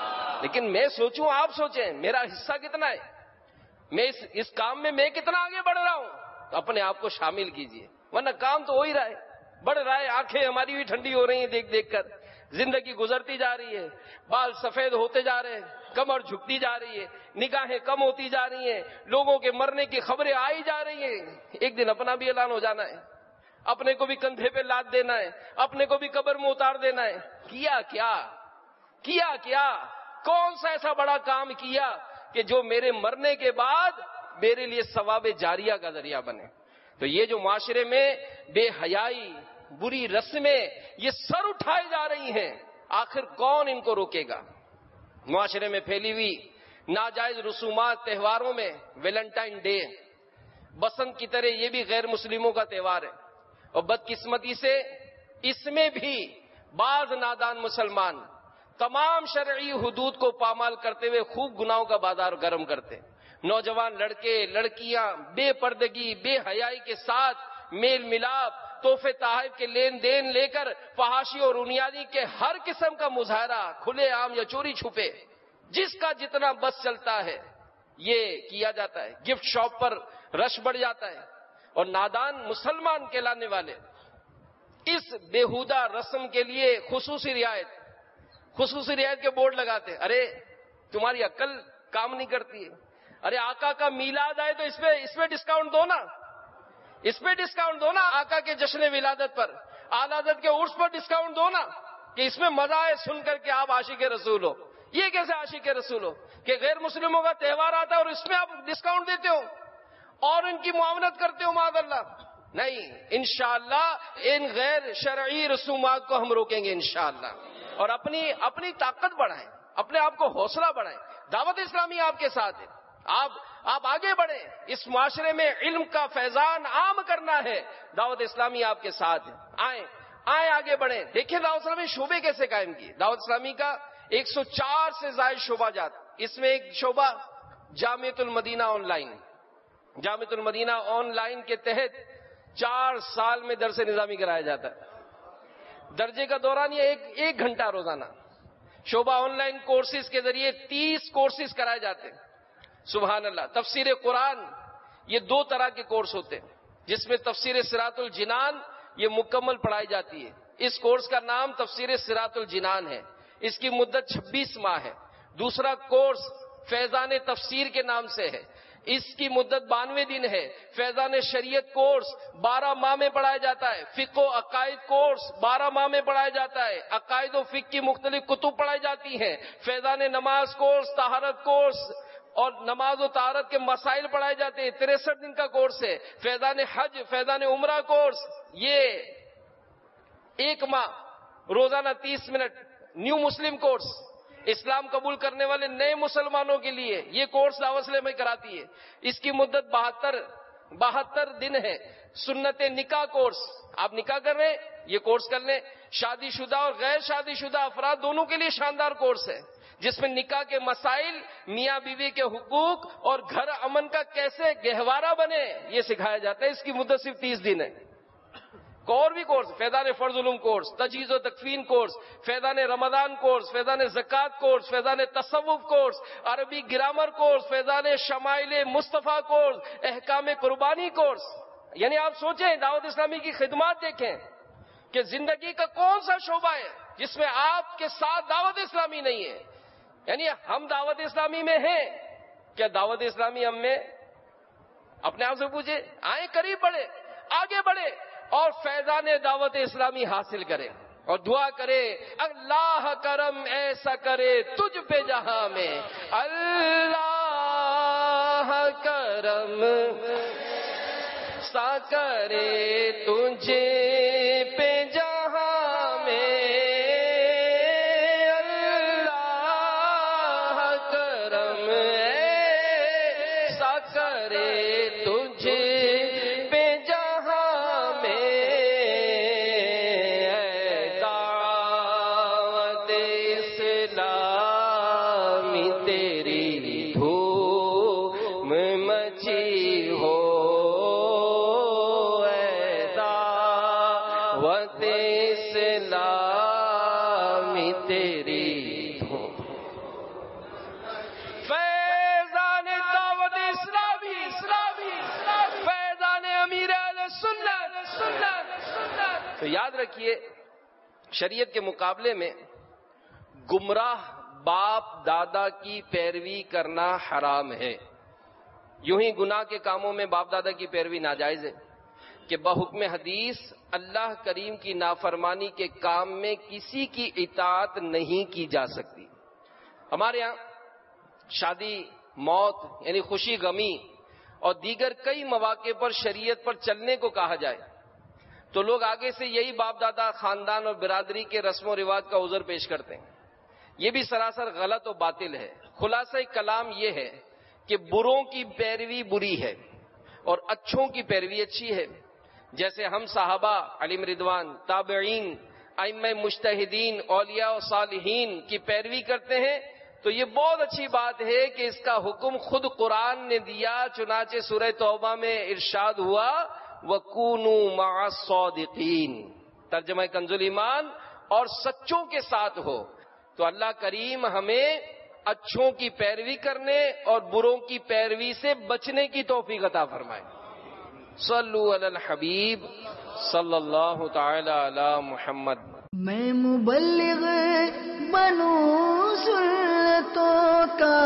لیکن میں سوچوں, آپ سوچیں میرا حصہ کتنا ہے, میں اس کام میں کتنا آگے بڑھ رہا ہوں. تو اپنے آپ کو شامل کیجئے, ورنہ کام تو ہو ہی رہا ہے, بڑھ رہا ہے. آنکھیں ہماری بھی ٹھنڈی ہو رہی ہیں دیکھ دیکھ کر. زندگی گزرتی جا رہی ہے, بال سفید ہوتے جا رہے ہیں, کمر جھکتی جا رہی ہے, نگاہیں کم ہوتی جا رہی ہیں, لوگوں کے مرنے کی خبریں آئی جا رہی ہیں. ایک دن اپنا بھی اعلان ہو جانا ہے, اپنے کو بھی کندھے پہ لاد دینا ہے, اپنے کو بھی قبر میں اتار دینا ہے. کیا کیا کون سا ایسا بڑا کام کیا کہ جو میرے مرنے کے بعد میرے لیے ثواب جاریہ کا ذریعہ بنے؟ تو یہ جو معاشرے میں بے حیائی، بری رسمیں یہ سر اٹھائی جا رہی ہیں، آخر کون ان کو روکے گا؟ معاشرے میں پھیلی ہوئی ناجائز رسومات، تہواروں میں ویلنٹائن ڈے، بسنت کی طرح یہ بھی غیر مسلموں کا تہوار ہے، اور بدقسمتی سے اس میں بھی بعض نادان مسلمان تمام شرعی حدود کو پامال کرتے ہوئے خوب گناہوں کا بازار گرم کرتے. نوجوان لڑکے لڑکیاں بے پردگی، بے حیائی کے ساتھ میل ملاپ، تحفے تحائف کے لین دین لے کر فحاشی اور رنیادی کے ہر قسم کا مظاہرہ کھلے عام یا چوری چھپے، جس کا جتنا بس چلتا ہے یہ کیا جاتا ہے. گفٹ شاپ پر رش بڑھ جاتا ہے، اور نادان مسلمان کہلانے والے اس بےہودہ رسم کے لیے خصوصی رعایت کے بورڈ لگاتے ہیں. ارے تمہاری عقل کام نہیں کرتی ہے؟ ارے آقا کا میلاد آئے تو اس پہ ڈسکاؤنٹ دو نا، اس پہ ڈسکاؤنٹ دو نا. آقا کے جشن ولادت پر، اعلی حضرت کے عرس پر ڈسکاؤنٹ دو نا، کہ اس میں مزہ ہے سن کر کے آپ عاشق رسول ہو. یہ کیسے عاشق رسول ہو کہ غیر مسلموں کا تہوار آتا ہے اور اس میں آپ ڈسکاؤنٹ دیتے ہو اور ان کی معاونت کرتے ہو؟ معاذ اللہ. نہیں، انشاءاللہ ان غیر شرعی رسومات کو ہم روکیں گے انشاءاللہ، اور اپنی طاقت بڑھائیں، اپنے آپ کو حوصلہ بڑھائیں. دعوت اسلامی آپ کے ساتھ ہے، آپ آگے بڑھیں. اس معاشرے میں علم کا فیضان عام کرنا ہے، دعوت اسلامی آپ کے ساتھ ہے. آئیں آگے بڑھیں. دیکھیں دعوت اسلامی شعبے کیسے قائم کیے. دعوت اسلامی کا 104 سے زائد شعبہ جات. اس میں ایک شعبہ جامعۃ المدینہ آن لائن. جامعۃ المدینہ آن لائن کے تحت 4 سال میں درس نظامی کرایا جاتا ہے. درجے کا دوران یہ ایک گھنٹہ روزانہ. شعبہ آن لائن کورسز کے ذریعے 30 کورسز کرائے جاتے ہیں. سبحان اللہ. تفسیر قرآن، یہ 2 طرح کے کورس ہوتے ہیں، جس میں تفسیر صراط الجنان یہ مکمل پڑھائی جاتی ہے. اس کورس کا نام تفسیر صراط الجنان ہے. اس کی مدت 26 ماہ ہے. دوسرا کورس فیضان تفسیر کے نام سے ہے. اس کی مدت 92 دن ہے. فیضان شریعت کورس 12 ماہ میں پڑھایا جاتا ہے. فقہ و عقائد کورس 12 ماہ میں پڑھایا جاتا ہے. عقائد و فقہ کی مختلف کتب پڑھائی جاتی ہیں. فیضان نماز کورس، طہارت کورس اور نماز و طہارت کے مسائل پڑھائے جاتے ہیں. 63 دن کا کورس ہے. فیضان حج، فیضان عمرہ کورس یہ 1 ماہ روزانہ 30 منٹ. نیو مسلم کورس، اسلام قبول کرنے والے نئے مسلمانوں کے لیے یہ کورس دعوت اسلامی کراتی ہے. اس کی مدت 72 دن ہے. سنت نکاح کورس، آپ نکاح کر رہے ہیں یہ کورس کر لیں. شادی شدہ اور غیر شادی شدہ افراد دونوں کے لیے شاندار کورس ہے، جس میں نکاح کے مسائل، میاں بیوی کے حقوق اور گھر امن کا کیسے گہوارہ بنے یہ سکھایا جاتا ہے. اس کی مدت صرف 30 دن ہے. اور بھی کورس، فیضان فرض علوم کورس، تجہیز و تکفین کورس، فیضان رمضان کورس، فیضان زکوٰۃ کورس، فیضان تصوف کورس، عربی گرامر کورس، فیضان شمائل مصطفیٰ کورس، احکام قربانی کورس. یعنی آپ سوچیں، دعوت اسلامی کی خدمات دیکھیں کہ زندگی کا کون سا شعبہ ہے جس میں آپ کے ساتھ دعوت اسلامی نہیں ہے. یعنی ہم دعوت اسلامی میں ہیں، کیا دعوت اسلامی ہم میں؟ اپنے آپ سے پوچھیں. آئیں قریب بڑھے، آگے بڑھے اور فیضان دعوت اسلامی حاصل کریں اور دعا کرے اللہ کرم ایسا کرے تجھ پہ جہاں میں، اللہ کرم ایسا کرے تجھ پہ جہاں میں، اللہ کرم ایسا کرے تجھ یاد رکھیے، شریعت کے مقابلے میں گمراہ باپ دادا کی پیروی کرنا حرام ہے. یوں ہی گناہ کے کاموں میں باپ دادا کی پیروی ناجائز ہے کہ بحکم حدیث اللہ کریم کی نافرمانی کے کام میں کسی کی اطاعت نہیں کی جا سکتی. ہمارے یہاں شادی، موت یعنی خوشی غمی اور دیگر کئی مواقع پر شریعت پر چلنے کو کہا جائے تو لوگ آگے سے یہی باپ دادا، خاندان اور برادری کے رسم و رواج کا عذر پیش کرتے ہیں. یہ بھی سراسر غلط و باطل ہے. خلاصہ کلام یہ ہے کہ بروں کی پیروی بری ہے اور اچھوں کی پیروی اچھی ہے. جیسے ہم صحابہ علیہم رضوان، تابعین، ائمہ مجتہدین، اولیاء و صالحین کی پیروی کرتے ہیں تو یہ بہت اچھی بات ہے کہ اس کا حکم خود قرآن نے دیا. چنانچہ سورہ توبہ میں ارشاد ہوا وَكُونُوا مَعَ الصَّادِقِينَ، ترجمہ کنز ایمان، اور سچوں کے ساتھ ہو. تو اللہ کریم ہمیں اچھوں کی پیروی کرنے اور بروں کی پیروی سے بچنے کی توفیق عطا فرمائے. صلو علی الحبیب صلی اللہ تعالی علی محمد. میں مبلغ بنوں سنتوں کا،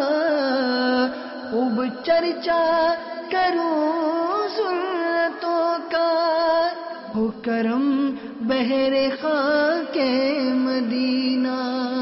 خوب چرچا کروں سنتوں کا، ہو کرم بہر خاک مدینہ.